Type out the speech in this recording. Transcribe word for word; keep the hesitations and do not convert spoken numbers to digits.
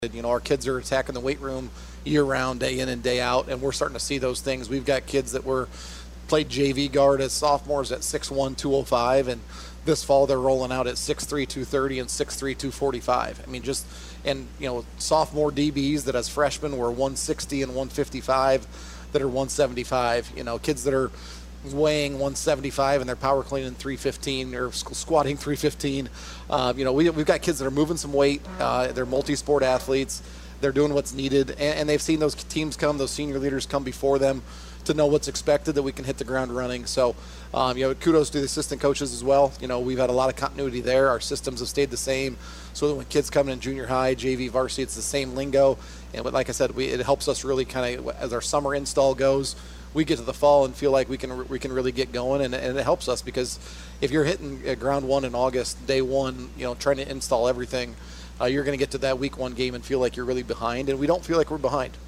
You know, our kids are attacking the weight room year round, day in and day out, and we're starting to see those things. We've got kids that were played J V guard as sophomores at six one, two oh five, and this fall they're rolling out at six three, two thirty and six three, two forty-five. I mean, just, and, you know, sophomore D Bs that as freshmen were one sixty and one fifty-five that are one seventy-five. You know, kids that are weighing one seventy-five and they're power cleaning three fifteen or squatting three fifteen. Uh, you know, we, we've got kids that are moving some weight. Uh, they're multi-sport athletes. They're doing what's needed, and, and they've seen those teams come, those senior leaders come before them to know what's expected, that we can hit the ground running. So, um, you know, kudos to the assistant coaches as well. You know, we've had a lot of continuity there. Our systems have stayed the same, so that when kids come in junior high, J V, varsity, it's the same lingo. And like I said, we, it helps us really kind of, as our summer install goes, we get to the fall and feel like we can we can really get going, and, and it helps us, because if you're hitting ground one in August, day one, you know, trying to install everything, uh, you're going to get to that week one game and feel like you're really behind, and we don't feel like we're behind.